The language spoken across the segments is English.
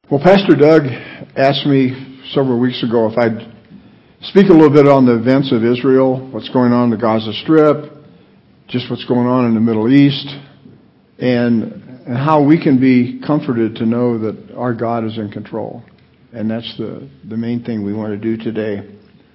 Well, Pastor Doug asked me several weeks ago if I'd speak a little bit on the events of Israel, what's going on in the Gaza Strip, just what's going on in the Middle East, and how we can be comforted to know that our God is in control. And that's the main thing we want to do today.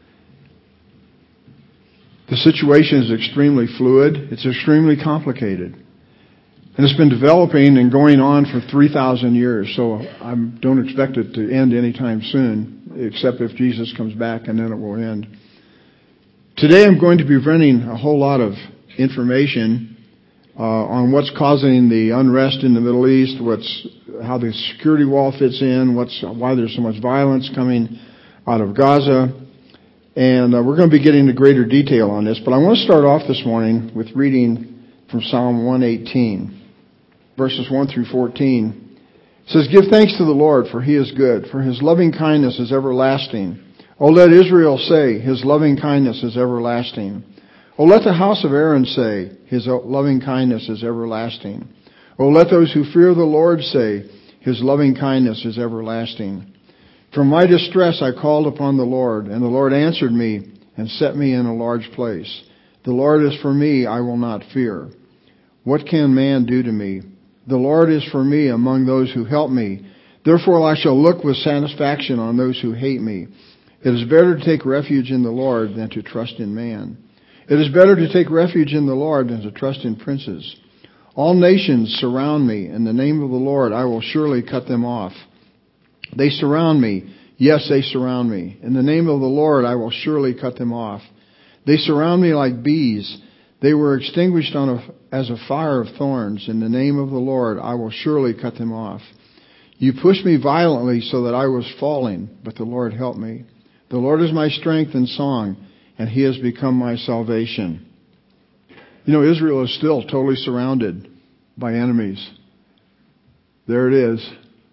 The situation is extremely fluid. It's extremely complicated. And it's been developing and going on for 3,000 years, so I don't expect it to end anytime soon, except if Jesus comes back, and then it will end. Today I'm going to be presenting a whole lot of information on what's causing the unrest in the Middle East, how the security wall fits in, why there's so much violence coming out of Gaza. And we're going to be getting into greater detail on this, but I want to start off this morning with reading from Psalm 118. Verses 1 through 14. It says, "Give thanks to the Lord, for He is good, for His loving kindness is everlasting. O let Israel say, His loving kindness is everlasting. O let the house of Aaron say, His loving kindness is everlasting. O let those who fear the Lord say, His loving kindness is everlasting. From my distress I called upon the Lord, and the Lord answered me and set me in a large place. The Lord is for me, I will not fear. What can man do to me? The Lord is for me among those who help me. Therefore I shall look with satisfaction on those who hate me. It is better to take refuge in the Lord than to trust in man. It is better to take refuge in the Lord than to trust in princes. All nations surround me. In the name of the Lord I will surely cut them off. They surround me. Yes, they surround me. In the name of the Lord I will surely cut them off. They surround me like bees. They were extinguished as a fire of thorns. In the name of the Lord, I will surely cut them off. You pushed me violently so that I was falling, but the Lord helped me. The Lord is my strength and song, and He has become my salvation." You know, Israel is still totally surrounded by enemies. There it is.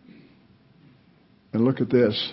And look at this.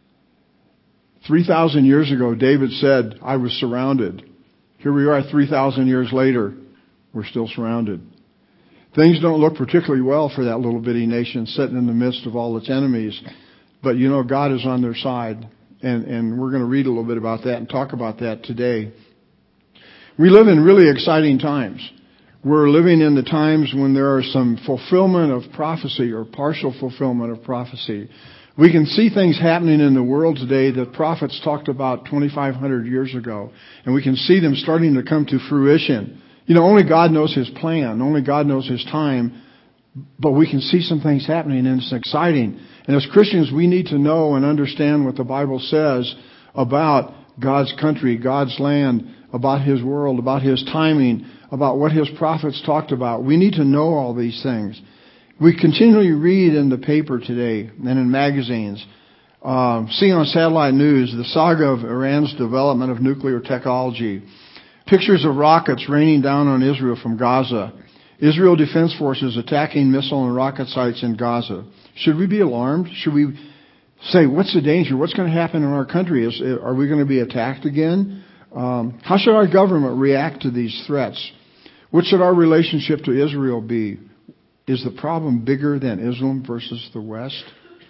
3,000 years ago, David said, "I was surrounded." Here we are 3,000 years later. We're still surrounded. Things don't look particularly well for that little bitty nation sitting in the midst of all its enemies. But you know, God is on their side. And we're going to read a little bit about that and talk about that today. We live in really exciting times. We're living in the times when there are some fulfillment of prophecy or partial fulfillment of prophecy. We can see things happening in the world today that prophets talked about 2,500 years ago. And we can see them starting to come to fruition. You know, only God knows His plan. Only God knows His time. But we can see some things happening, and it's exciting. And as Christians, we need to know and understand what the Bible says about God's country, God's land, about His world, about His timing, about what His prophets talked about. We need to know all these things. We continually read in the paper today and in magazines, see on satellite news, the saga of Iran's development of nuclear technology. Pictures of rockets raining down on Israel from Gaza. Israel Defense Forces attacking missile and rocket sites in Gaza. Should we be alarmed? Should we say, what's the danger? What's going to happen in our country? Are we going to be attacked again? How should our government react to these threats? What should our relationship to Israel be? Is the problem bigger than Islam versus the West?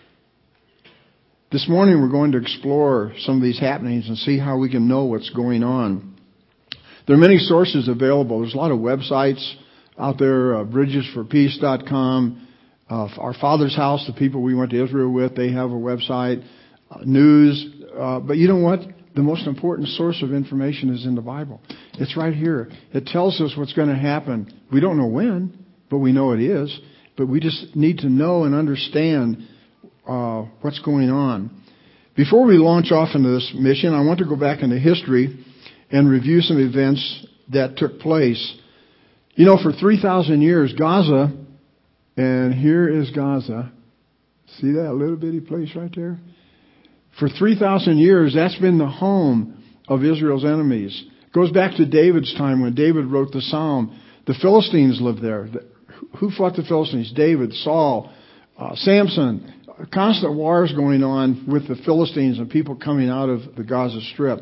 This morning we're going to explore some of these happenings and see how we can know what's going on. There are many sources available. There's a lot of websites out there, bridgesforpeace.com. Our Father's House, the people we went to Israel with, they have a website. News. But you know what? The most important source of information is in the Bible. It's right here. It tells us what's going to happen. We don't know when, but we know it is. But we just need to know and understand what's going on. Before we launch off into this mission, I want to go back into history and review some events that took place. You know, for 3,000 years, Gaza, and here is Gaza. See that little bitty place right there? For 3,000 years, that's been the home of Israel's enemies. It goes back to David's time when David wrote the Psalm. The Philistines lived there. Who fought the Philistines? David, Saul, Samson. Constant wars going on with the Philistines and people coming out of the Gaza Strip.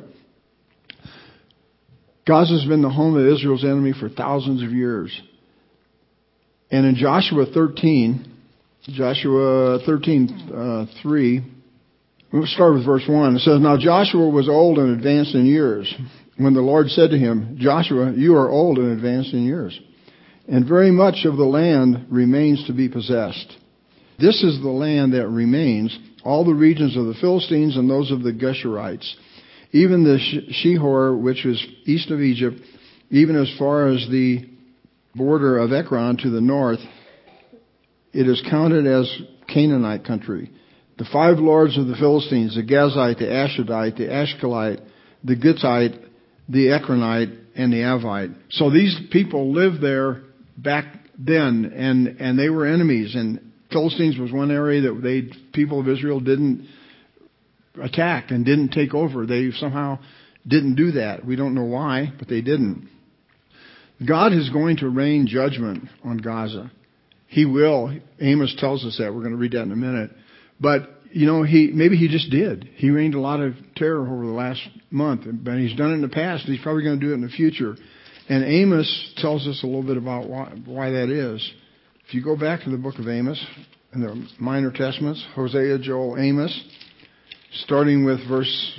Gaza's been the home of Israel's enemy for thousands of years. And in Joshua 13, Joshua 13:3. We'll start with verse 1. It says, Now Joshua was old and advanced in years, when the Lord said to him, Joshua, you are old and advanced in years, and very much of the land remains to be possessed. This is the land that remains, all the regions of the Philistines and those of the Geshurites, even the Shihor, which is east of Egypt, even as far as the border of Ekron to the north. It is counted as Canaanite country. The 5 lords of the Philistines, the Gazite, the Ashdodite, the Ashkelite, the Gittite, the Ekronite, and the Avite. So these people lived there back then, and they were enemies. And Philistines was one area that people of Israel didn't attack and didn't take over. They somehow didn't do that. We don't know why, but they didn't. God is going to rain judgment on Gaza. He will. Amos tells us that. We're going to read that in a minute. But, maybe he just did. He rained a lot of terror over the last month. But he's done it in the past. He's probably going to do it in the future. And Amos tells us a little bit about why that is. If you go back to the book of Amos, in the Minor Testaments, Hosea, Joel, Amos, starting with verse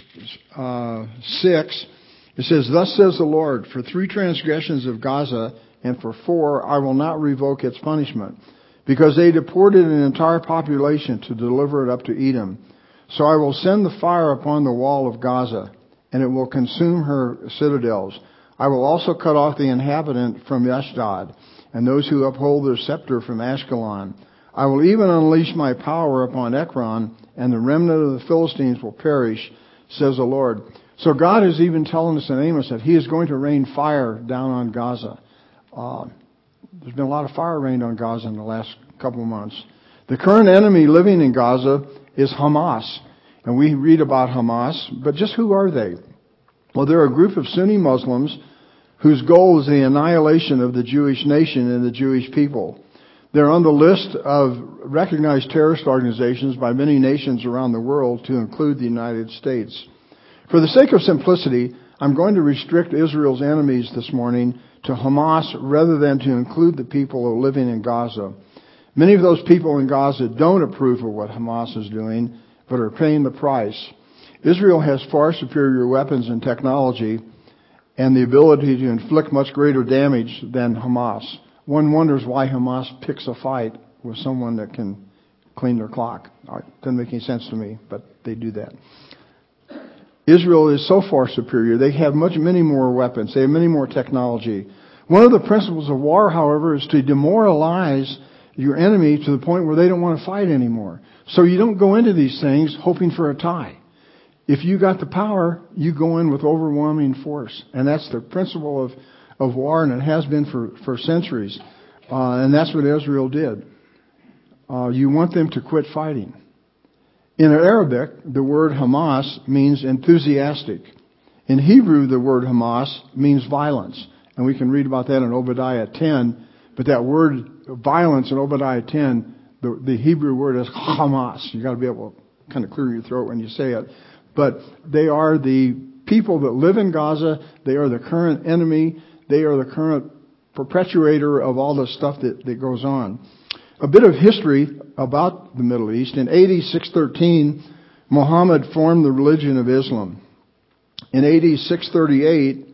6, it says, Thus says the Lord, for 3 transgressions of Gaza, and for 4, I will not revoke its punishment, because they deported an entire population to deliver it up to Edom. So I will send the fire upon the wall of Gaza, and it will consume her citadels. I will also cut off the inhabitant from Ashdod, and those who uphold their scepter from Ashkelon. I will even unleash my power upon Ekron, and the remnant of the Philistines will perish, says the Lord. So God is even telling us in Amos that He is going to rain fire down on Gaza. There's been a lot of fire rained on Gaza in the last couple of months. The current enemy living in Gaza is Hamas. And we read about Hamas, but just who are they? Well, they're a group of Sunni Muslims whose goal is the annihilation of the Jewish nation and the Jewish people. They're on the list of recognized terrorist organizations by many nations around the world, to include the United States. For the sake of simplicity, I'm going to restrict Israel's enemies this morning to Hamas rather than to include the people who are living in Gaza. Many of those people in Gaza don't approve of what Hamas is doing, but are paying the price. Israel has far superior weapons and technology and the ability to inflict much greater damage than Hamas. One wonders why Hamas picks a fight with someone that can clean their clock. Doesn't make any sense to me, but they do that. Israel is so far superior. They have many more weapons. They have many more technology. One of the principles of war, however, is to demoralize your enemy to the point where they don't want to fight anymore. So you don't go into these things hoping for a tie. If you got the power, you go in with overwhelming force. And that's the principle of war, and it has been for centuries. And that's what Israel did. You want them to quit fighting. In Arabic, the word Hamas means enthusiastic. In Hebrew, the word Hamas means violence. And we can read about that in Obadiah 10. But that word violence in Obadiah 10, the Hebrew word is Hamas. You got to be able to kind of clear your throat when you say it. But they are the people that live in Gaza. They are the current enemy. They are the current perpetuator of all the stuff that goes on. A bit of history about the Middle East. In AD 613, Muhammad formed the religion of Islam. In AD 638,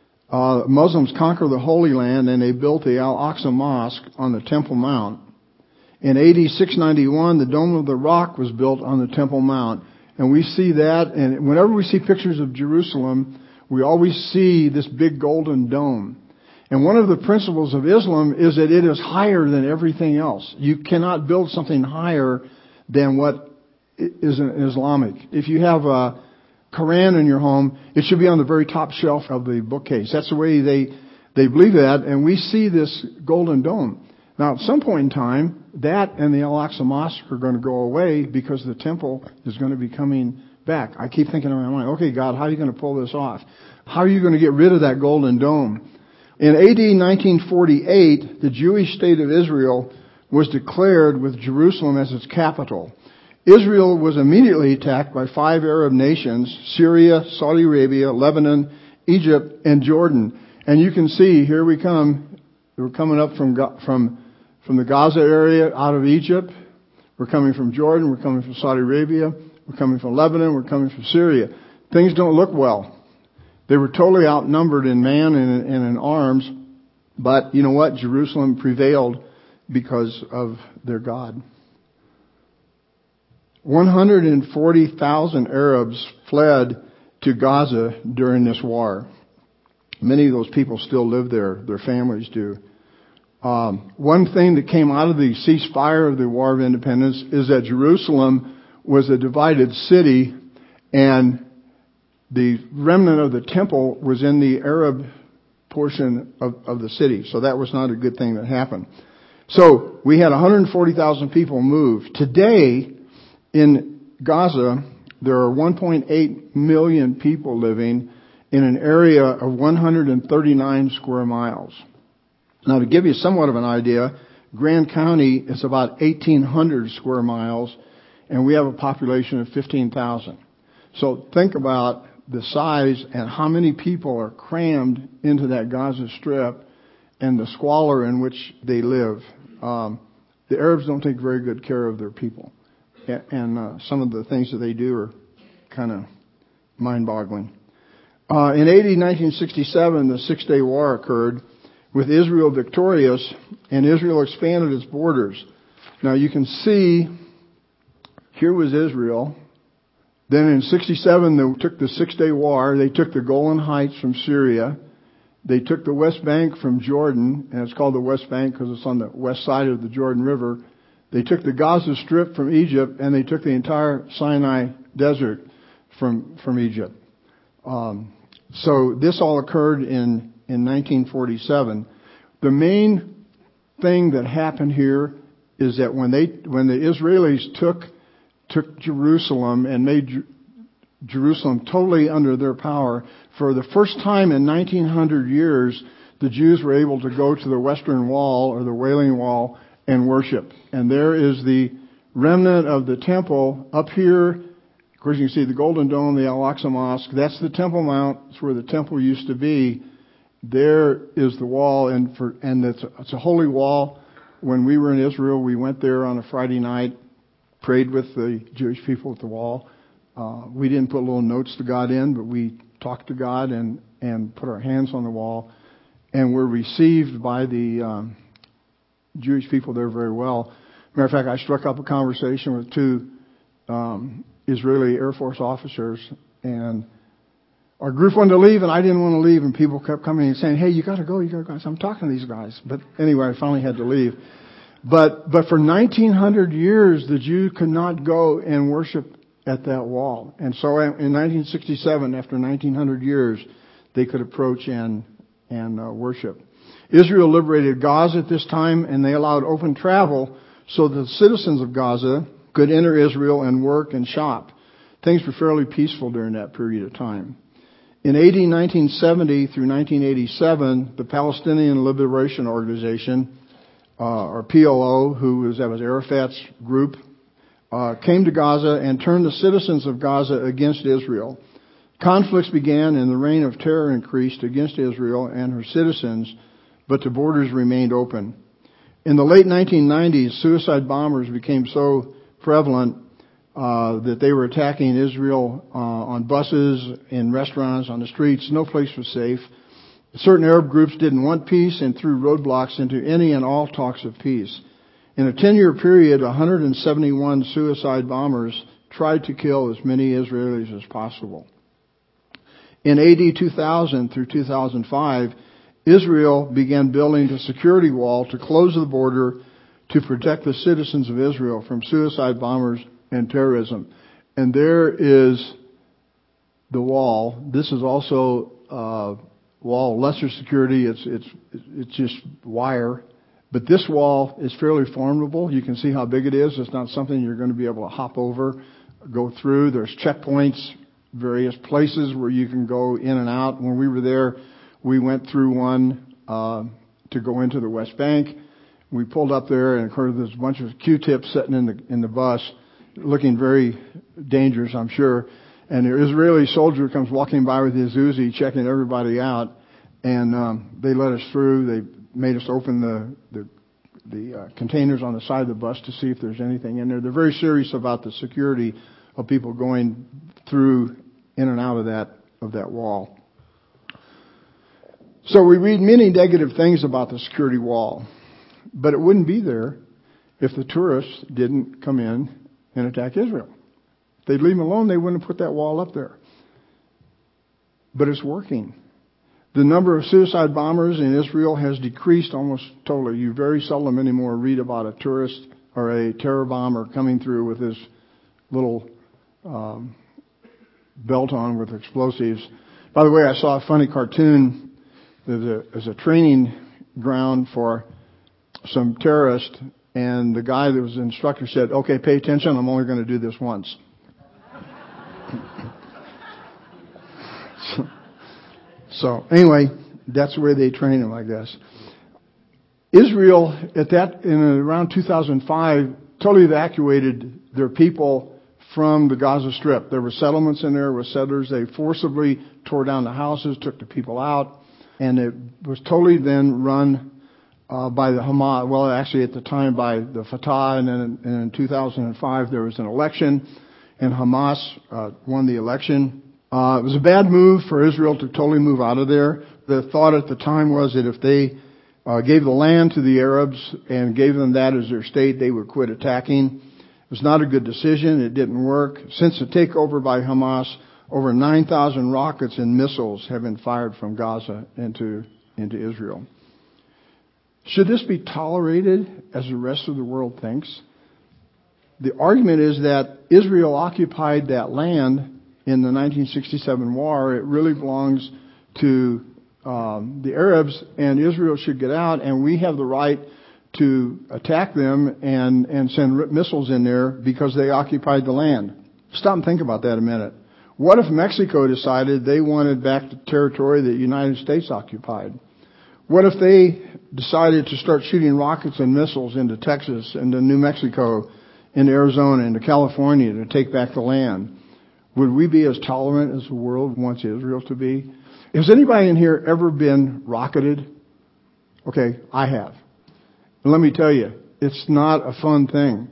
Muslims conquered the Holy Land and they built the Al-Aqsa Mosque on the Temple Mount. In AD 691, the Dome of the Rock was built on the Temple Mount. And we see that, and whenever we see pictures of Jerusalem, we always see this big golden dome. And one of the principles of Islam is that it is higher than everything else. You cannot build something higher than what is Islamic. If you have a Quran in your home, it should be on the very top shelf of the bookcase. That's the way they believe that, and we see this golden dome. Now, at some point in time, that and the Al-Aqsa Mosque are going to go away because the temple is going to be coming back. I keep thinking in my mind, okay, God, how are you going to pull this off? How are you going to get rid of that golden dome? In AD 1948, the Jewish state of Israel was declared with Jerusalem as its capital. Israel was immediately attacked by 5 Arab nations: Syria, Saudi Arabia, Lebanon, Egypt, and Jordan. And you can see, here we come. We're coming up from the Gaza area, out of Egypt. We're coming from Jordan. We're coming from Saudi Arabia. We're coming from Lebanon. We're coming from Syria. Things don't look well. They were totally outnumbered in man and in arms. But you know what? Jerusalem prevailed because of their God. 140,000 Arabs fled to Gaza during this war. Many of those people still live there. Their families do. One thing that came out of the ceasefire of the War of Independence is that Jerusalem was a divided city, and the remnant of the temple was in the Arab portion of the city. So that was not a good thing that happened. So we had 140,000 people move. Today, in Gaza, there are 1.8 million people living in an area of 139 square miles. Now, to give you somewhat of an idea, Grand County is about 1,800 square miles, and we have a population of 15,000. So think about the size and how many people are crammed into that Gaza Strip and the squalor in which they live. The Arabs don't take very good care of their people. And some of the things that they do are kind of mind-boggling. In AD 1967, the Six-Day War occurred, with Israel victorious, and Israel expanded its borders. Now you can see, here was Israel. Then in 67, they took the Six-Day War. They took the Golan Heights from Syria. They took the West Bank from Jordan, and it's called the West Bank because it's on the west side of the Jordan River. They took the Gaza Strip from Egypt, and they took the entire Sinai Desert from Egypt. So this all occurred in 1947. The main thing that happened here is that when the Israelis took Jerusalem and made Jerusalem totally under their power, for the first time in 1900 years, the Jews were able to go to the Western Wall or the Wailing Wall and worship. And there is the remnant of the temple up here. Of course, you can see the Golden Dome, the Al-Aqsa Mosque. That's the Temple Mount. It's where the temple used to be. There is the wall, and it's a holy wall. When we were in Israel, we went there on a Friday night, prayed with the Jewish people at the wall. We didn't put little notes to God in, but we talked to God and put our hands on the wall, and were received by the Jewish people there very well. Matter of fact, I struck up a conversation with two Israeli Air Force officers, and our group wanted to leave, and I didn't want to leave, and people kept coming and saying, "Hey, you got to go, you got to go." So I'm talking to these guys, but anyway, I finally had to leave. But for 1900 years, the Jews could not go and worship at that wall, and so in 1967, after 1900 years, they could approach and worship. Israel liberated Gaza at this time, and they allowed open travel so the citizens of Gaza could enter Israel and work and shop. Things were fairly peaceful during that period of time. In AD 1970 through 1987, the Palestinian Liberation Organization, or PLO, that was Arafat's group, came to Gaza and turned the citizens of Gaza against Israel. Conflicts began and the reign of terror increased against Israel and her citizens, but the borders remained open. In the late 1990s, suicide bombers became so prevalent that they were attacking Israel on buses, in restaurants, on the streets. No place was safe. Certain Arab groups didn't want peace and threw roadblocks into any and all talks of peace. In a 10-year period, 171 suicide bombers tried to kill as many Israelis as possible. In AD 2000 through 2005, Israel began building a security wall to close the border to protect the citizens of Israel from suicide bombers and terrorism. And there is the wall. This is also a wall, lesser security. It's just wire. But this wall is fairly formidable. You can see how big it is. It's not something you're going to be able to hop over, go through. There's checkpoints, various places where you can go in and out. When we were there, we went through one to go into the West Bank. We pulled up there, and of course there's a bunch of Q-tips sitting in the bus, looking very dangerous, I'm sure. And an Israeli soldier comes walking by with his Uzi, checking everybody out, and they let us through. They made us open the containers on the side of the bus to see if there's anything in there. They're very serious about the security of people going through in and out of that wall. So we read many negative things about the security wall, but it wouldn't be there if the tourists didn't come in and attack Israel. If they'd leave them alone, they wouldn't have put that wall up there. But it's working. The number of suicide bombers in Israel has decreased almost totally. You very seldom anymore read about a tourist or a terror bomber coming through with his little belt on with explosives. By the way, I saw a funny cartoon. There's a training ground for some terrorists, and the guy that was the instructor said, "Okay, pay attention, I'm only going to do this once." So anyway, that's the way they train them, I guess. Israel, in around 2005, totally evacuated their people from the Gaza Strip. There were settlements in there with settlers. They forcibly tore down the houses, took the people out, and it was totally then run by the Hamas. Well, actually at the time by the Fatah, and then in 2005 there was an election, and Hamas won the election. It was a bad move for Israel to totally move out of there. The thought at the time was that if they gave the land to the Arabs and gave them that as their state, they would quit attacking. It was not a good decision. It didn't work. Since the takeover by Hamas, over 9,000 rockets and missiles have been fired from Gaza into Israel. Should this be tolerated as the rest of the world thinks? The argument is that Israel occupied that land in the 1967 war. It really belongs to the Arabs, and Israel should get out, and we have the right to attack them and send missiles in there because they occupied the land. Stop and think about that a minute. What if Mexico decided they wanted back the territory that the United States occupied? What if they decided to start shooting rockets and missiles into Texas, into New Mexico, into Arizona, into California to take back the land? Would we be as tolerant as the world wants Israel to be? Has anybody in here ever been rocketed? Okay, I have. And let me tell you, it's not a fun thing.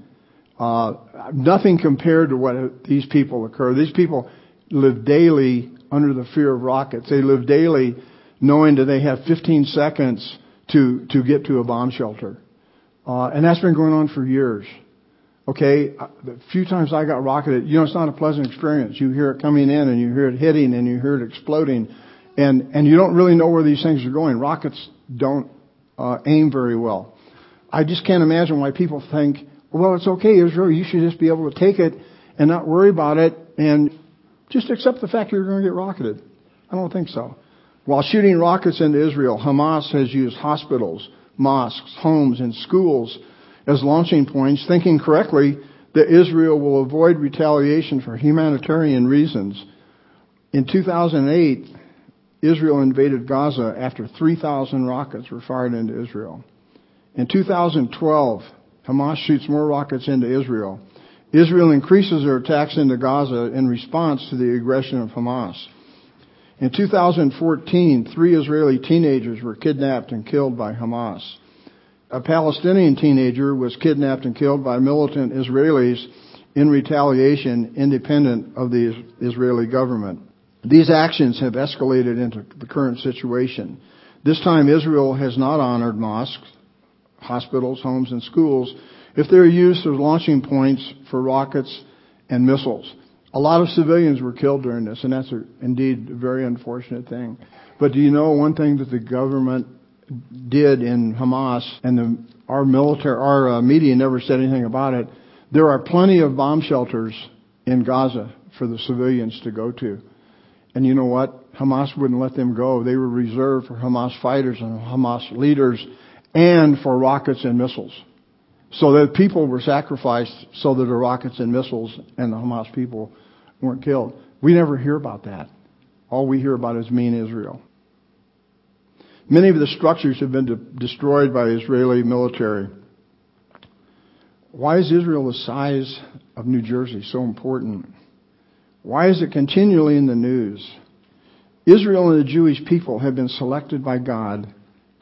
Nothing compared to what these people occur. These people live daily under the fear of rockets. They live daily knowing that they have 15 seconds to get to a bomb shelter. And that's been going on for years. Okay, the few times I got rocketed, it's not a pleasant experience. You hear it coming in and you hear it hitting and you hear it exploding. And you don't really know where these things are going. Rockets don't aim very well. I just can't imagine why people think, well, it's okay, Israel, you should just be able to take it and not worry about it and just accept the fact you're going to get rocketed. I don't think so. While shooting rockets into Israel, Hamas has used hospitals, mosques, homes, and schools as launching points, thinking correctly that Israel will avoid retaliation for humanitarian reasons. In 2008, Israel invaded Gaza after 3,000 rockets were fired into Israel. In 2012, Hamas shoots more rockets into Israel. Israel increases their attacks into Gaza in response to the aggression of Hamas. In 2014, 3 Israeli teenagers were kidnapped and killed by Hamas. A Palestinian teenager was kidnapped and killed by militant Israelis in retaliation, independent of the Israeli government. These actions have escalated into the current situation. This time, Israel has not honored mosques, hospitals, homes, and schools if they're used as launching points for rockets and missiles. A lot of civilians were killed during this, and that's indeed a very unfortunate thing. But do you know one thing that the government did in Hamas, and our media never said anything about it? There are plenty of bomb shelters in Gaza for the civilians to go to. And you know what? Hamas wouldn't let them go. They were reserved for Hamas fighters and Hamas leaders and for rockets and missiles. So that people were sacrificed so that the rockets and missiles and the Hamas people weren't killed. We never hear about that. All we hear about is mean Israel. Many of the structures have been destroyed by the Israeli military. Why is Israel the size of New Jersey so important? Why is it continually in the news? Israel and the Jewish people have been selected by God to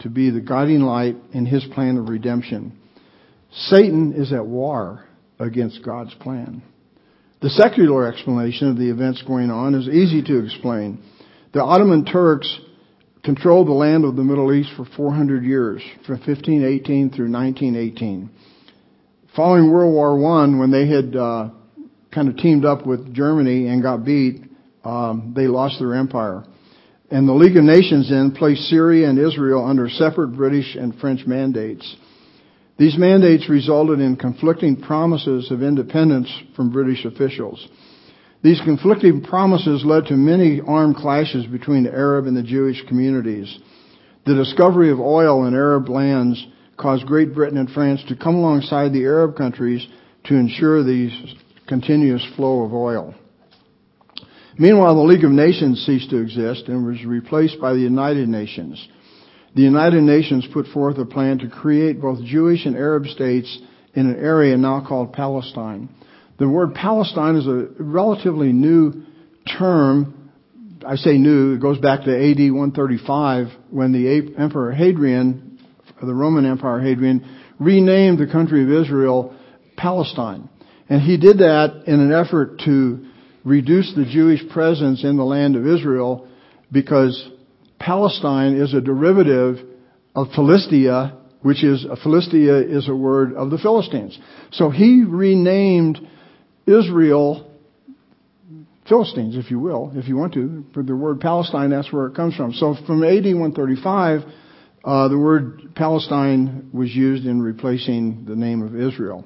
to be the guiding light in His plan of redemption. Satan is at war against God's plan. The secular explanation of the events going on is easy to explain. The Ottoman Turks controlled the land of the Middle East for 400 years, from 1518 through 1918. Following World War I, when they had kind of teamed up with Germany and got beat, they lost their empire. And the League of Nations then placed Syria and Israel under separate British and French mandates. These mandates resulted in conflicting promises of independence from British officials. These conflicting promises led to many armed clashes between the Arab and the Jewish communities. The discovery of oil in Arab lands caused Great Britain and France to come alongside the Arab countries to ensure the continuous flow of oil. Meanwhile, the League of Nations ceased to exist and was replaced by the United Nations. The United Nations put forth a plan to create both Jewish and Arab states in an area now called Palestine. The word Palestine is a relatively new term. I say new, it goes back to AD 135 when the Emperor Hadrian, the Roman Empire Hadrian, renamed the country of Israel Palestine. And he did that in an effort to reduce the Jewish presence in the land of Israel, because Palestine is a derivative of Philistia, Philistia is a word of the Philistines. So he renamed Israel Philistines, if you will, if you want to. For the word Palestine, that's where it comes from. So from AD 135, the word Palestine was used in replacing the name of Israel.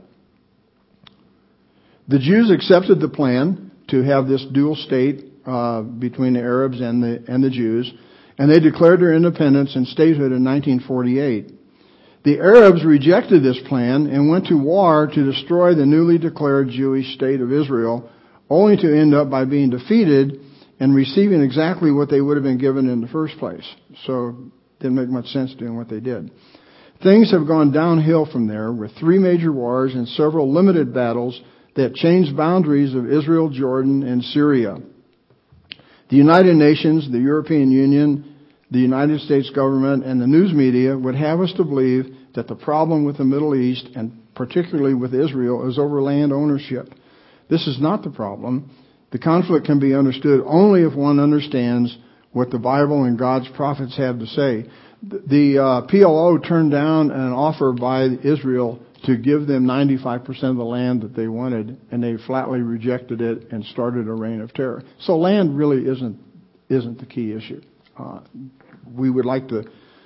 The Jews accepted the plan to have this dual state between the Arabs and the Jews, and they declared their independence and statehood in 1948. The Arabs rejected this plan and went to war to destroy the newly declared Jewish state of Israel, only to end up by being defeated and receiving exactly what they would have been given in the first place. So it didn't make much sense doing what they did. Things have gone downhill from there, with 3 major wars and several limited battles that changed boundaries of Israel, Jordan, and Syria. The United Nations, the European Union, the United States government, and the news media would have us to believe that the problem with the Middle East, and particularly with Israel, is over land ownership. This is not the problem. The conflict can be understood only if one understands what the Bible and God's prophets have to say. The PLO turned down an offer by Israel to give them 95% of the land that they wanted, and they flatly rejected it and started a reign of terror. So land really isn't the key issue. We would like to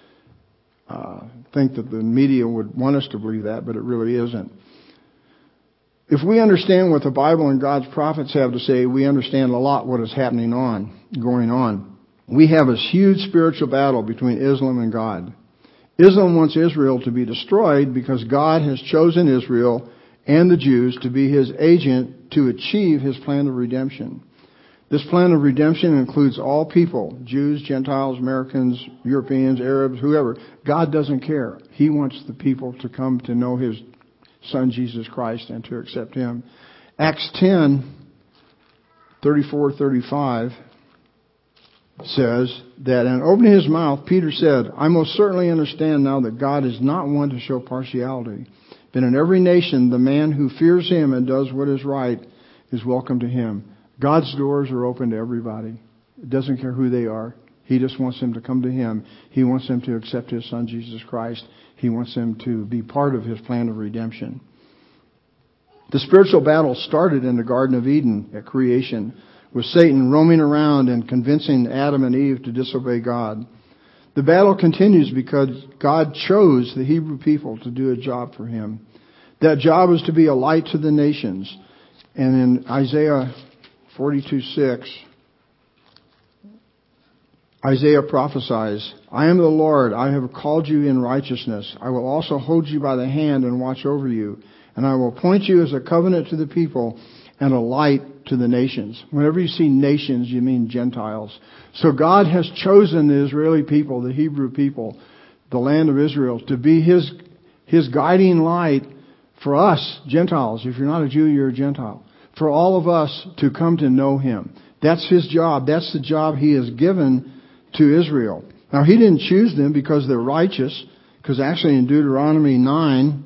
think that the media would want us to believe that, but it really isn't. If we understand what the Bible and God's prophets have to say, we understand a lot what is going on. We have this huge spiritual battle between Islam and God. Islam wants Israel to be destroyed because God has chosen Israel and the Jews to be His agent to achieve His plan of redemption. This plan of redemption includes all people, Jews, Gentiles, Americans, Europeans, Arabs, whoever. God doesn't care. He wants the people to come to know His Son, Jesus Christ, and to accept Him. Acts 10:34-35 says that, and opening his mouth, Peter said, I most certainly understand now that God is not one to show partiality, but in every nation the man who fears Him and does what is right is welcome to Him. God's doors are open to everybody. It doesn't care who they are. He just wants them to come to Him. He wants them to accept His Son, Jesus Christ. He wants them to be part of His plan of redemption. The spiritual battle started in the Garden of Eden at creation, with Satan roaming around and convincing Adam and Eve to disobey God. The battle continues because God chose the Hebrew people to do a job for Him. That job is to be a light to the nations. And in Isaiah 42:6, Isaiah prophesies, I am the Lord, I have called you in righteousness. I will also hold you by the hand and watch over you. And I will appoint you as a covenant to the people and a light to the nations. Whenever you see nations, you mean Gentiles. So God has chosen the Israeli people, the Hebrew people, the land of Israel, to be His guiding light for us, Gentiles. If you're not a Jew, you're a Gentile. For all of us to come to know Him. That's His job. That's the job He has given to Israel. Now, He didn't choose them because they're righteous, because actually in Deuteronomy 9,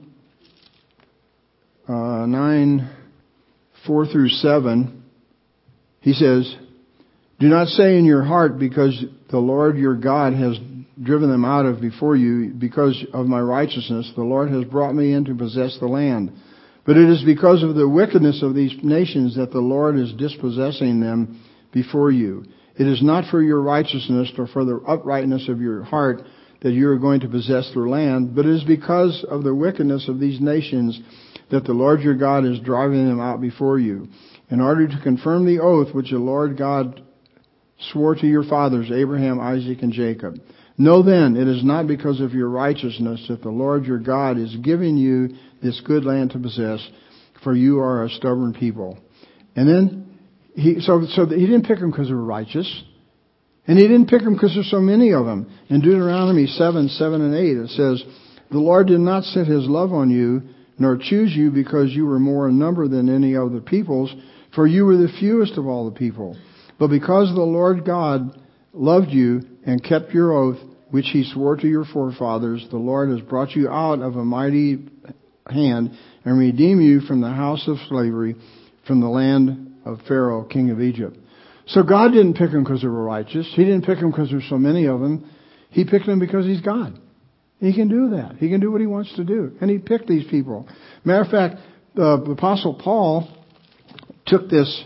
4 through 7, He says, "Do not say in your heart, because the Lord your God has driven them out of before you, because of my righteousness, the Lord has brought me in to possess the land. But it is because of the wickedness of these nations that the Lord is dispossessing them before you. It is not for your righteousness or for the uprightness of your heart that you are going to possess their land, but it is because of the wickedness of these nations that the Lord your God is driving them out before you, in order to confirm the oath which the Lord God swore to your fathers, Abraham, Isaac, and Jacob. Know then, it is not because of your righteousness that the Lord your God is giving you this good land to possess, for you are a stubborn people." And then, He didn't pick them because they were righteous. And He didn't pick them because there's so many of them. In Deuteronomy 7 and 8, it says, "The Lord did not set His love on you, nor choose you because you were more in number than any other peoples, for you were the fewest of all the people. But because the Lord God loved you and kept your oath, which He swore to your forefathers, the Lord has brought you out of a mighty hand and redeemed you from the house of slavery, from the land of Pharaoh, king of Egypt." So God didn't pick them because they were righteous. He didn't pick them because there's so many of them. He picked them because He's God. He can do that. He can do what He wants to do. And He picked these people. Matter of fact, the Apostle Paul took this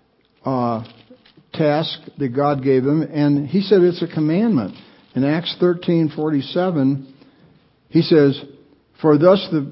task that God gave him, and he said it's a commandment. In Acts 13:47, he says, "For thus the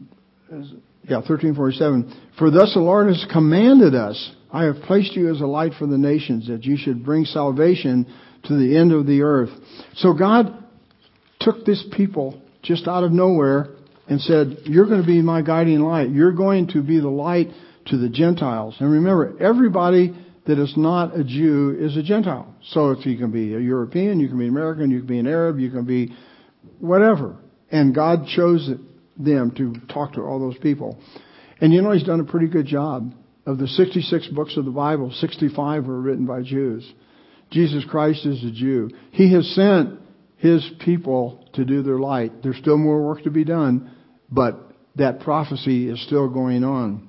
13:47, for thus the Lord has commanded us, I have placed you as a light for the nations, that you should bring salvation to the end of the earth." So God took this people just out of nowhere and said, "You're going to be my guiding light. You're going to be the light to the Gentiles." And remember, everybody that is not a Jew is a Gentile. So if you can be a European, you can be American, you can be an Arab, you can be whatever. And God chose them to talk to all those people. And you know, He's done a pretty good job. Of the 66 books of the Bible, 65 were written by Jews. Jesus Christ is a Jew. He has sent His people to do their light. There's still more work to be done, but that prophecy is still going on.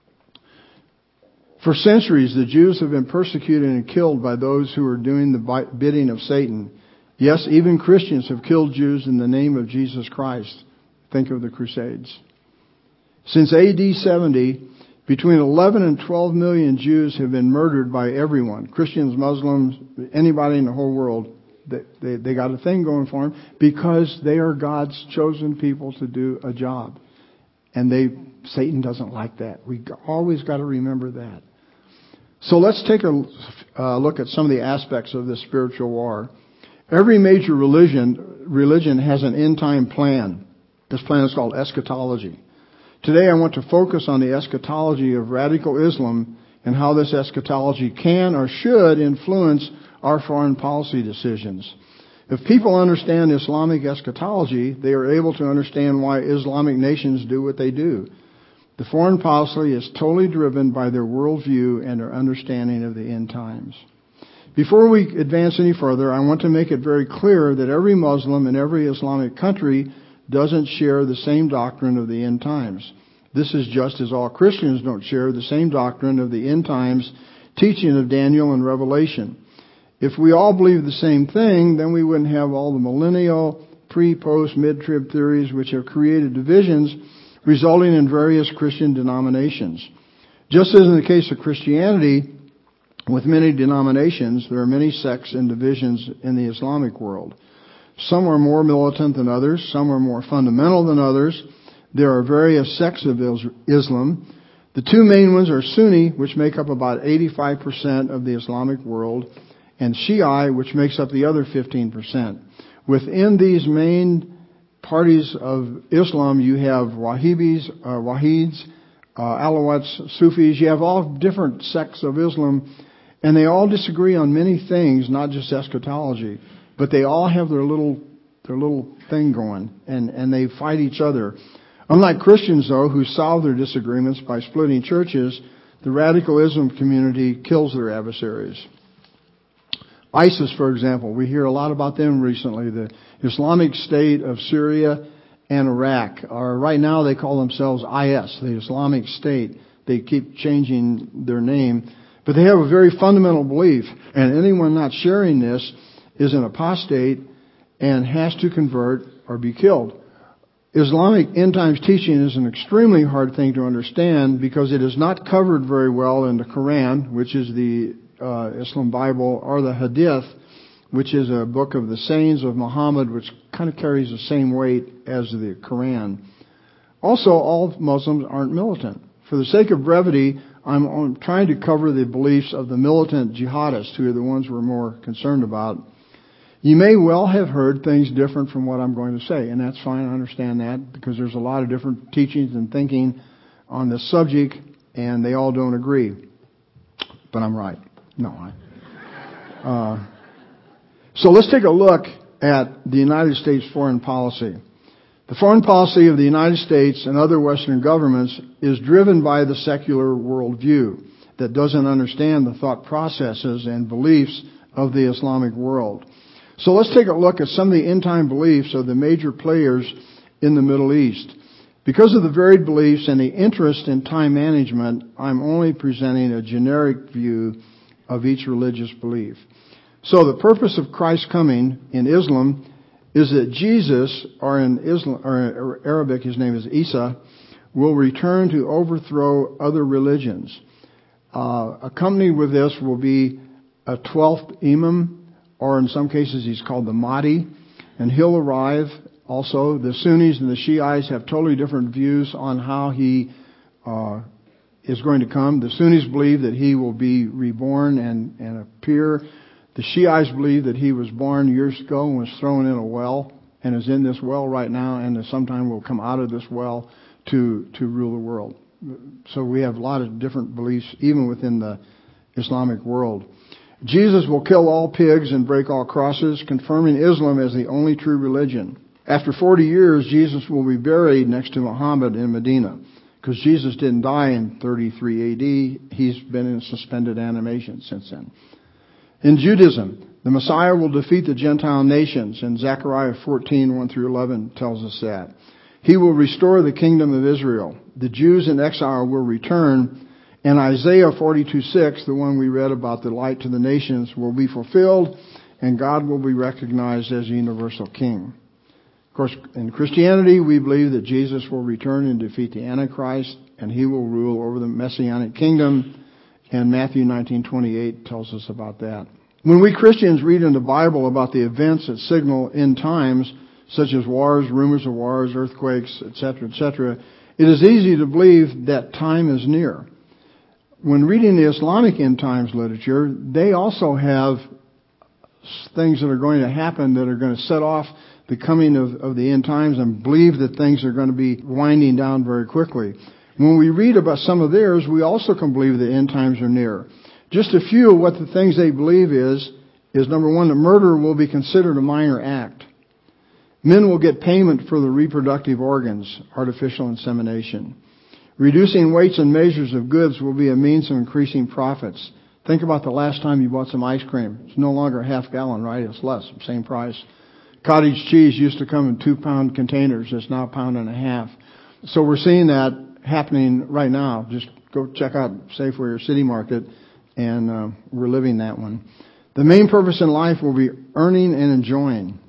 For centuries, the Jews have been persecuted and killed by those who are doing the bidding of Satan. Yes, even Christians have killed Jews in the name of Jesus Christ. Think of the Crusades. Since AD 70, between 11 and 12 million Jews have been murdered by everyone. Christians, Muslims, anybody in the whole world. They got a thing going for them because they are God's chosen people to do a job. And Satan doesn't like that. We always got to remember that. So let's take a look at some of the aspects of this spiritual war. Every major religion has an end-time plan. This plan is called eschatology. Today I want to focus on the eschatology of radical Islam and how this eschatology can or should influence our foreign policy decisions. If people understand Islamic eschatology, they are able to understand why Islamic nations do what they do. The foreign policy is totally driven by their worldview and their understanding of the end times. Before we advance any further, I want to make it very clear that every Muslim in every Islamic country doesn't share the same doctrine of the end times. This is just as all Christians don't share the same doctrine of the end times teaching of Daniel and Revelation. If we all believe the same thing, then we wouldn't have all the millennial, pre, post, mid-trib theories which have created divisions resulting in various Christian denominations. Just as in the case of Christianity, with many denominations, there are many sects and divisions in the Islamic world. Some are more militant than others. Some are more fundamental than others. There are various sects of Islam. The two main ones are Sunni, which make up about 85% of the Islamic world, and Shia, which makes up the other 15%. Within these main parties of Islam, you have Wahids, Alawats, Sufis. You have all different sects of Islam, and they all disagree on many things, not just eschatology, but they all have their little thing going, and they fight each other. Unlike Christians, though, who solve their disagreements by splitting churches, the radical Islam community kills their adversaries. ISIS, for example, we hear a lot about them recently. The Islamic State of Syria and Iraq, or right now they call themselves IS, the Islamic State. They keep changing their name. But they have a very fundamental belief, and anyone not sharing this is an apostate and has to convert or be killed. Islamic end times teaching is an extremely hard thing to understand because it is not covered very well in the Quran, which is the Islam Bible, or the Hadith, which is a book of the sayings of Muhammad, which kind of carries the same weight as the Quran. Also, all Muslims aren't militant. For the sake of brevity, I'm trying to cover the beliefs of the militant jihadists, who are the ones we're more concerned about. You may well have heard things different from what I'm going to say, and that's fine. I understand that, because there's a lot of different teachings and thinking on this subject, and they all don't agree. But I'm right. No. So let's take a look at the United States foreign policy. The foreign policy of the United States and other Western governments is driven by the secular worldview that doesn't understand the thought processes and beliefs of the Islamic world. So let's take a look at some of the end-time beliefs of the major players in the Middle East. Because of the varied beliefs and the interest in time management, I'm only presenting a generic view of each religious belief. So the purpose of Christ's coming in Islam is that Jesus, or in Islam, or Arabic, his name is Isa, will return to overthrow other religions. Accompanied with this will be a 12th Imam, or in some cases he's called the Mahdi, and he'll arrive. Also, the Sunnis and the Shiites have totally different views on how he is going to come. The Sunnis believe that he will be reborn and appear. The Shiites believe that he was born years ago and was thrown in a well and is in this well right now, and that sometime will come out of this well to rule the world. So we have a lot of different beliefs even within the Islamic world. Jesus will kill all pigs and break all crosses, confirming Islam as the only true religion. After 40 years, Jesus will be buried next to Muhammad in Medina, because Jesus didn't die in 33 AD. He's been in suspended animation since then. In Judaism, the Messiah will defeat the Gentile nations, and Zechariah 14:1-11 tells us that. He will restore the kingdom of Israel. The Jews in exile will return, and Isaiah 42:6, the one we read about the light to the nations, will be fulfilled, and God will be recognized as the universal king. Of course, in Christianity, we believe that Jesus will return and defeat the Antichrist, and he will rule over the Messianic kingdom. And Matthew 19:28 tells us about that. When we Christians read in the Bible about the events that signal end times, such as wars, rumors of wars, earthquakes, etc., it is easy to believe that time is near. When reading the Islamic end times literature, they also have things that are going to happen that are going to set off the coming of the end times, and believe that things are going to be winding down very quickly. When we read about some of theirs, we also can believe the end times are near. Just a few of what the things they believe is number one, that murder will be considered a minor act. Men will get payment for the reproductive organs, artificial insemination. Reducing weights and measures of goods will be a means of increasing profits. Think about the last time you bought some ice cream. It's no longer a half gallon, right? It's less, same price. Cottage cheese used to come in 2-pound containers. It's now 1.5 pounds. So we're seeing that happening right now. Just go check out Safeway or City Market, and we're living that one. The main purpose in life will be earning and enjoying.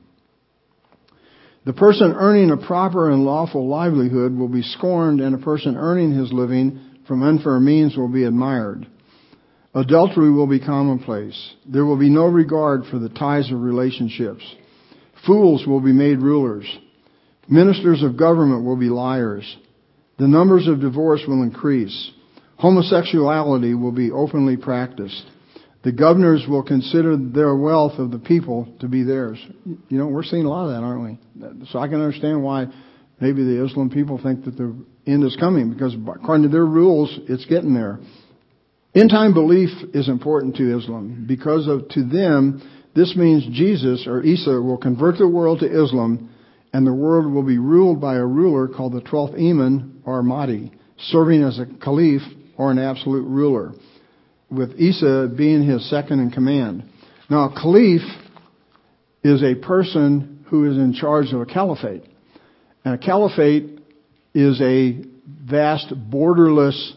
The person earning a proper and lawful livelihood will be scorned, and a person earning his living from unfair means will be admired. Adultery will be commonplace. There will be no regard for the ties of relationships. Fools will be made rulers. Ministers of government will be liars. The numbers of divorce will increase. Homosexuality will be openly practiced. The governors will consider their wealth of the people to be theirs. You know, we're seeing a lot of that, aren't we? So I can understand why maybe the Islam people think that the end is coming, because according to their rules, it's getting there. End-time belief is important to Islam because to them, this means Jesus, or Isa, will convert the world to Islam, and the world will be ruled by a ruler called the 12th Imam, or Mahdi, serving as a caliph or an absolute ruler, with Isa being his second in command. Now, a caliph is a person who is in charge of a caliphate. And a caliphate is a vast borderless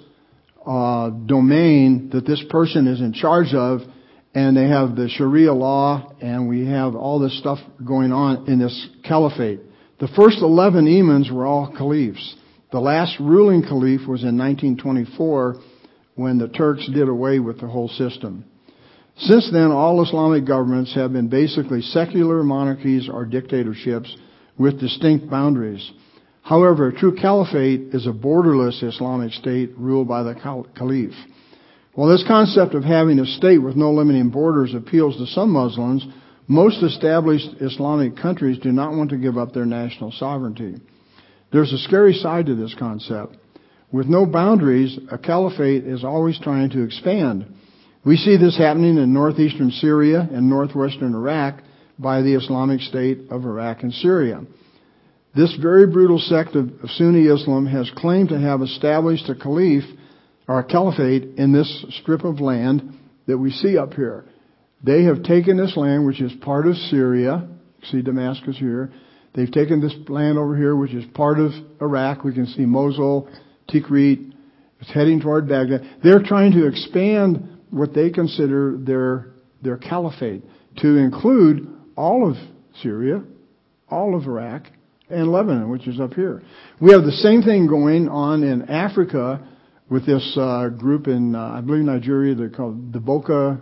domain that this person is in charge of, and they have the Sharia law, and we have all this stuff going on in this caliphate. The first 11 imams were all caliphs. The last ruling caliph was in 1924 when the Turks did away with the whole system. Since then, all Islamic governments have been basically secular monarchies or dictatorships with distinct boundaries. However, a true caliphate is a borderless Islamic state ruled by the caliph. While this concept of having a state with no limiting borders appeals to some Muslims, most established Islamic countries do not want to give up their national sovereignty. There's a scary side to this concept. With no boundaries, a caliphate is always trying to expand. We see this happening in northeastern Syria and northwestern Iraq by the Islamic State of Iraq and Syria. This very brutal sect of Sunni Islam has claimed to have established a caliph or a caliphate in this strip of land that we see up here. They have taken this land, which is part of Syria. See Damascus here. They've taken this land over here, which is part of Iraq. We can see Mosul, Tikrit. It's heading toward Baghdad. They're trying to expand what they consider their caliphate to include all of Syria, all of Iraq, and Lebanon, which is up here. We have the same thing going on in Africa with this group in, I believe, Nigeria. They're called the Boko.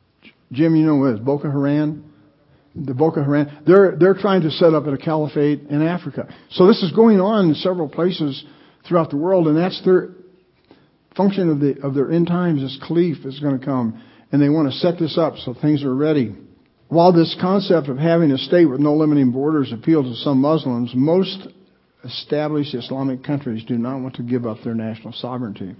Jim, you know what it is? Boko Haram? The Boko Haram. They're trying to set up a caliphate in Africa. So this is going on in several places throughout the world, and that's their function of their end times. This caliph is going to come, and they want to set this up so things are ready. While this concept of having a state with no limiting borders appeals to some Muslims, most established Islamic countries do not want to give up their national sovereignty.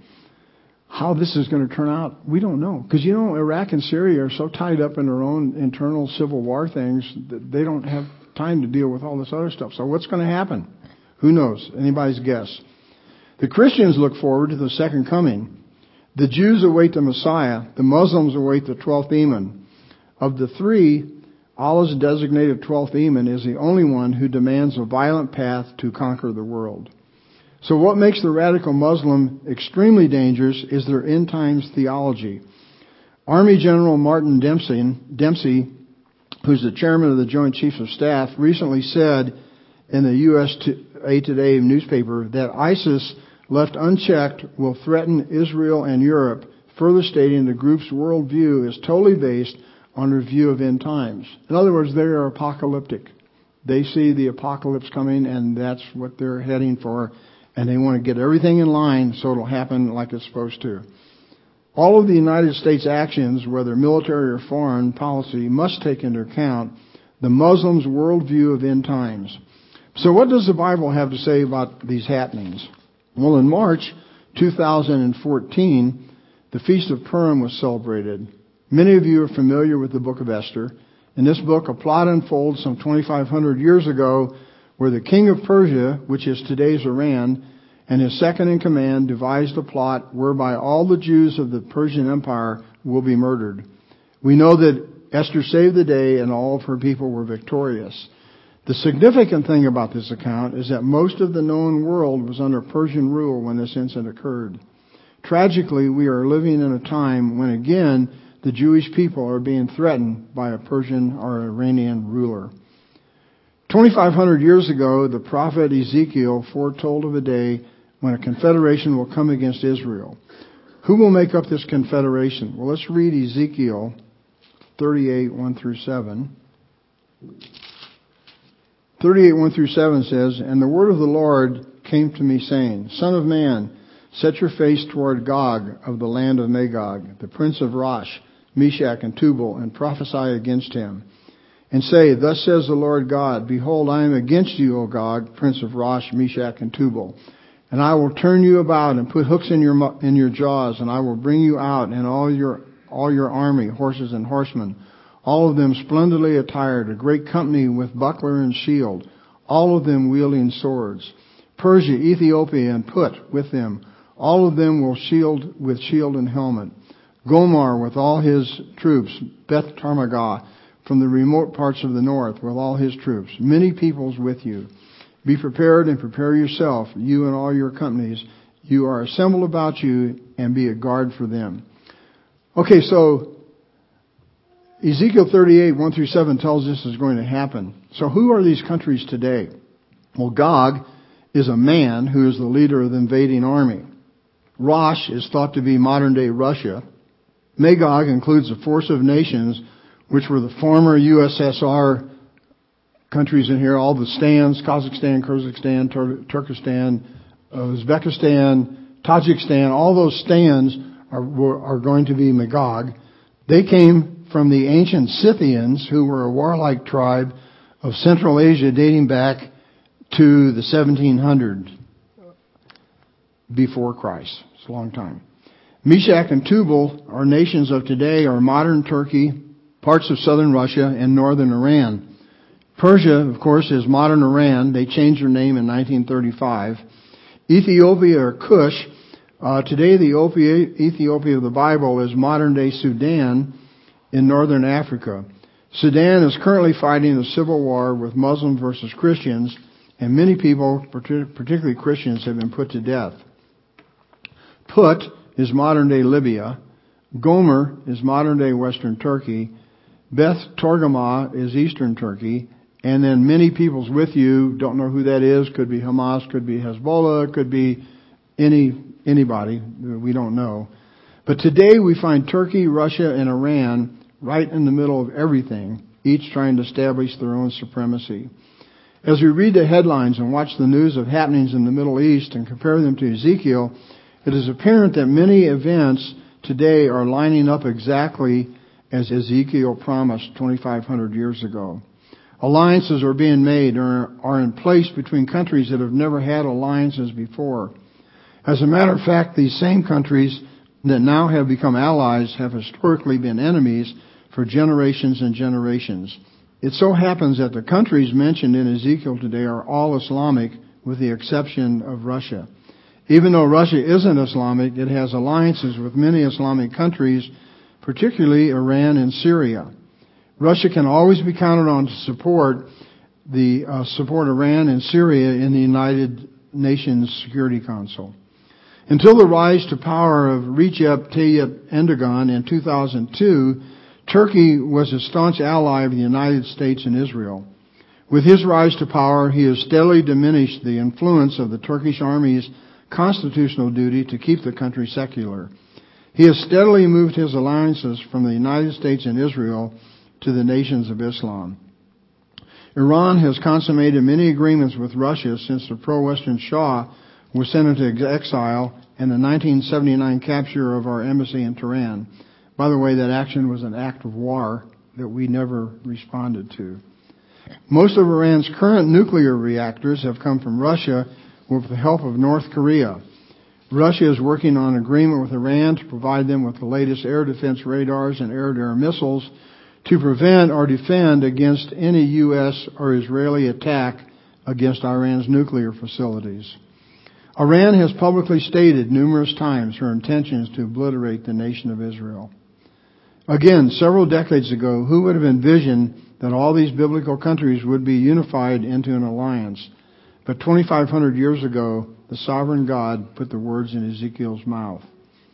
How this is going to turn out, we don't know. Because, Iraq and Syria are so tied up in their own internal civil war things that they don't have time to deal with all this other stuff. So what's going to happen? Who knows? Anybody's guess. The Christians look forward to the second coming. The Jews await the Messiah. The Muslims await the 12th Imam. Of the three, Allah's designated 12th Imam is the only one who demands a violent path to conquer the world. So what makes the radical Muslim extremely dangerous is their end times theology. Army General Martin Dempsey, who's the chairman of the Joint Chiefs of Staff, recently said in the USA Today newspaper that ISIS, left unchecked, will threaten Israel and Europe, further stating the group's worldview is totally based on their view of end times. In other words, they are apocalyptic. They see the apocalypse coming, and that's what they're heading for, and they want to get everything in line so it'll happen like it's supposed to. All of the United States actions, whether military or foreign policy, must take into account the Muslims' worldview of end times. So what does the Bible have to say about these happenings? Well, in March 2014, the Feast of Purim was celebrated. Many of you are familiar with the book of Esther. In this book, a plot unfolds some 2,500 years ago where the king of Persia, which is today's Iran, and his second in command devised a plot whereby all the Jews of the Persian Empire will be murdered. We know that Esther saved the day and all of her people were victorious. The significant thing about this account is that most of the known world was under Persian rule when this incident occurred. Tragically, we are living in a time when again the Jewish people are being threatened by a Persian or Iranian ruler. 2,500 years ago, the prophet Ezekiel foretold of a day when a confederation will come against Israel. Who will make up this confederation? Well, let's read Ezekiel 38, 1 through 7. 38, 1 through 7 says, "And the word of the Lord came to me, saying, Son of man, set your face toward Gog of the land of Magog, the prince of Rosh, Meshach, and Tubal, and prophesy against him. And say, Thus says the Lord God, Behold, I am against you, O Gog, prince of Rosh, Meshach, and Tubal. And I will turn you about and put hooks in your jaws, and I will bring you out and all your army, horses and horsemen, all of them splendidly attired, a great company with buckler and shield, all of them wielding swords. Persia, Ethiopia, and Put with them, all of them will shield with shield and helmet. Gomar with all his troops, Beth Tarmagah from the remote parts of the north with all his troops. Many peoples with you. Be prepared and prepare yourself, you and all your companies. You are assembled about you, and be a guard for them. Okay, so Ezekiel 38, 1-7 tells us this is going to happen. So who are these countries today? Well, Gog is a man who is the leader of the invading army. Rosh is thought to be modern-day Russia. Magog includes a force of nations which were the former USSR countries in here, all the stands, Kazakhstan, Kyrgyzstan, Turkestan, Uzbekistan, Tajikistan, all those stands are going to be Magog. They came from the ancient Scythians, who were a warlike tribe of Central Asia dating back to the 1700s before Christ. It's a long time. Meshach and Tubal are nations of today, are modern Turkey, parts of southern Russia, and northern Iran. Persia, of course, is modern Iran. They changed their name in 1935. Ethiopia, or Cush, today the Ethiopia of the Bible is modern-day Sudan in northern Africa. Sudan is currently fighting a civil war with Muslims versus Christians, and many people, particularly Christians, have been put to death. Put is modern-day Libya. Gomer is modern-day Western Turkey. Beth Togarmah is Eastern Turkey. And then many peoples with you, don't know who that is, could be Hamas, could be Hezbollah, could be anybody, we don't know. But today we find Turkey, Russia, and Iran right in the middle of everything, each trying to establish their own supremacy. As we read the headlines and watch the news of happenings in the Middle East and compare them to Ezekiel, it is apparent that many events today are lining up exactly as Ezekiel promised 2,500 years ago. Alliances are being made or are in place between countries that have never had alliances before. As a matter of fact, these same countries that now have become allies have historically been enemies for generations and generations. It so happens that the countries mentioned in Ezekiel today are all Islamic, with the exception of Russia. Even though Russia isn't Islamic, it has alliances with many Islamic countries, particularly Iran and Syria. Russia can always be counted on to support Iran and Syria in the United Nations Security Council. Until the rise to power of Recep Tayyip Erdogan in 2002, Turkey was a staunch ally of the United States and Israel. With his rise to power, he has steadily diminished the influence of the Turkish army's constitutional duty to keep the country secular. He has steadily moved his alliances from the United States and Israel to the nations of Islam. Iran has consummated many agreements with Russia since the pro-Western Shah was sent into exile and the 1979 capture of our embassy in Tehran. By the way, that action was an act of war that we never responded to. Most of Iran's current nuclear reactors have come from Russia with the help of North Korea. Russia is working on an agreement with Iran to provide them with the latest air defense radars and air-to-air missiles to prevent or defend against any U.S. or Israeli attack against Iran's nuclear facilities. Iran has publicly stated numerous times her intentions to obliterate the nation of Israel. Again, several decades ago, who would have envisioned that all these biblical countries would be unified into an alliance? But 2,500 years ago, the sovereign God put the words in Ezekiel's mouth.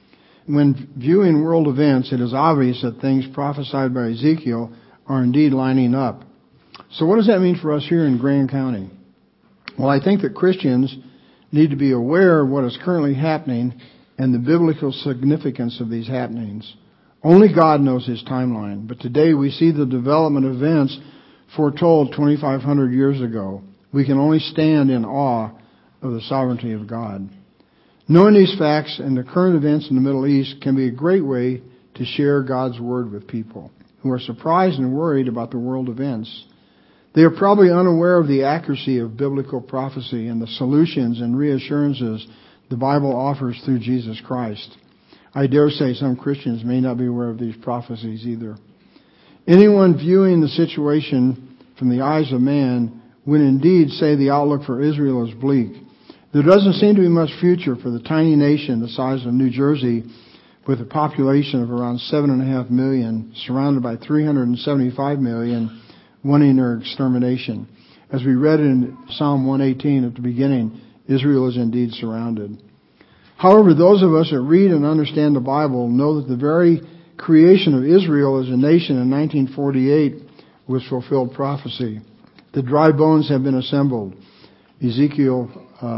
When viewing world events, it is obvious that things prophesied by Ezekiel are indeed lining up. So what does that mean for us here in Grand County? Well, I think that Christians need to be aware of what is currently happening and the biblical significance of these happenings. Only God knows His timeline, but today we see the development of events foretold 2,500 years ago. We can only stand in awe of the sovereignty of God. Knowing these facts and the current events in the Middle East can be a great way to share God's Word with people who are surprised and worried about the world events. They are probably unaware of the accuracy of biblical prophecy and the solutions and reassurances the Bible offers through Jesus Christ. I dare say some Christians may not be aware of these prophecies either. Anyone viewing the situation from the eyes of man would indeed say the outlook for Israel is bleak. There doesn't seem to be much future for the tiny nation the size of New Jersey with a population of around 7.5 million, surrounded by 375 million wanting their extermination. As we read in Psalm 118 at the beginning, Israel is indeed surrounded. However, those of us that read and understand the Bible know that the very creation of Israel as a nation in 1948 was fulfilled prophecy. The dry bones have been assembled. Ezekiel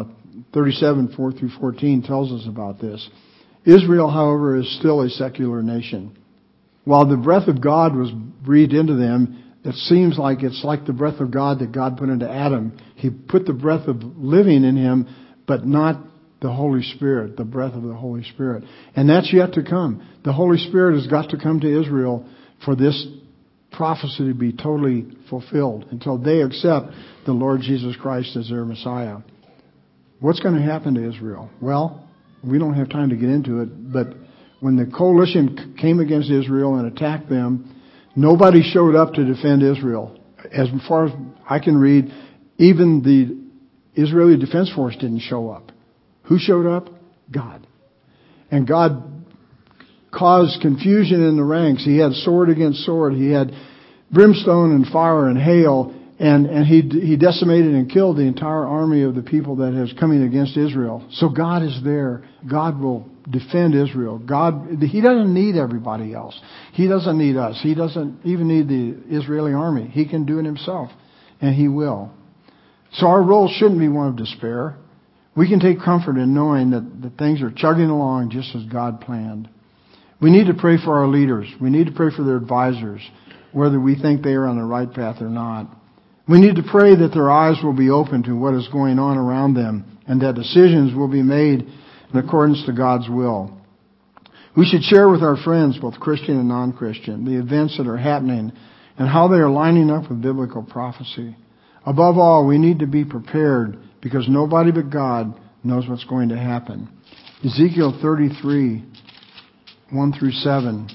37, 4 through 14 tells us about this. Israel, however, is still a secular nation. While the breath of God was breathed into them, it seems like it's like the breath of God that God put into Adam. He put the breath of living in him, but not the Holy Spirit, the breath of the Holy Spirit. And that's yet to come. The Holy Spirit has got to come to Israel for this prophecy to be totally fulfilled until they accept the Lord Jesus Christ as their Messiah. What's going to happen to Israel? Well, we don't have time to get into it, but when the coalition came against Israel and attacked them, nobody showed up to defend Israel. As far as I can read, even the Israeli Defense Force didn't show up. Who showed up? God. And God caused confusion in the ranks. He had sword against sword. He had brimstone and fire and hail. And he decimated and killed the entire army of the people that is coming against Israel. So God is there. God will defend Israel. He doesn't need everybody else. He doesn't need us. He doesn't even need the Israeli army. He can do it himself. And He will. So our role shouldn't be one of despair. We can take comfort in knowing that things are chugging along just as God planned. We need to pray for our leaders. We need to pray for their advisors, whether we think they are on the right path or not. We need to pray that their eyes will be open to what is going on around them and that decisions will be made in accordance to God's will. We should share with our friends, both Christian and non-Christian, the events that are happening and how they are lining up with biblical prophecy. Above all, we need to be prepared because nobody but God knows what's going to happen. Ezekiel 33, 1 through 7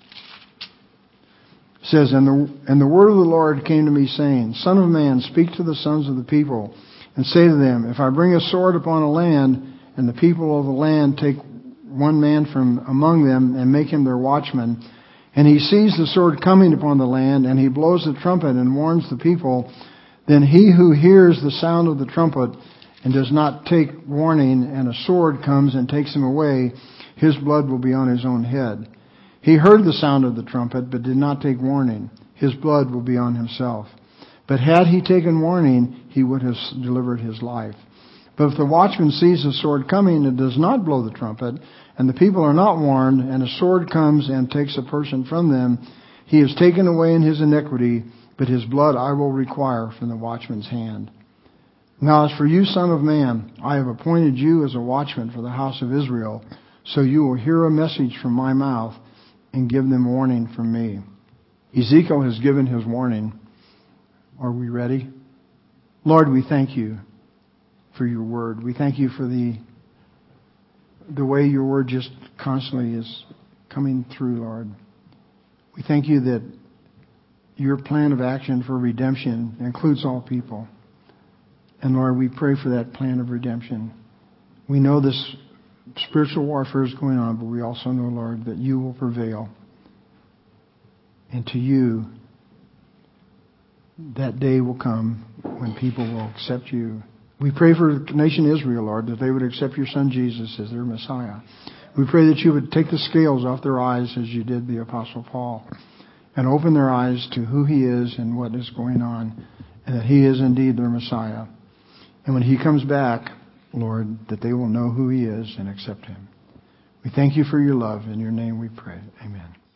says, And the word of the Lord came to me, saying, Son of man, speak to the sons of the people, and say to them, If I bring a sword upon a land, and the people of the land take one man from among them, and make him their watchman, and he sees the sword coming upon the land, and he blows the trumpet and warns the people, then he who hears the sound of the trumpet and does not take warning, and a sword comes and takes him away, his blood will be on his own head. He heard the sound of the trumpet, but did not take warning. His blood will be on himself. But had he taken warning, he would have delivered his life. But if the watchman sees the sword coming and does not blow the trumpet, and the people are not warned, and a sword comes and takes a person from them, he is taken away in his iniquity, but his blood I will require from the watchman's hand. Now as for you, son of man, I have appointed you as a watchman for the house of Israel, so you will hear a message from my mouth and give them warning from me. Ezekiel has given his warning. Are we ready? Lord, we thank you for your word. We thank you for the way your word just constantly is coming through, Lord. We thank you that your plan of action for redemption includes all people. And Lord, we pray for that plan of redemption. We know this spiritual warfare is going on, but we also know, Lord, that you will prevail. And to you, that day will come when people will accept you. We pray for the nation Israel, Lord, that they would accept your Son Jesus as their Messiah. We pray that you would take the scales off their eyes as you did the Apostle Paul and open their eyes to who he is and what is going on, and that he is indeed their Messiah. And when he comes back, Lord, that they will know who he is and accept him. We thank you for your love. In your name we pray. Amen.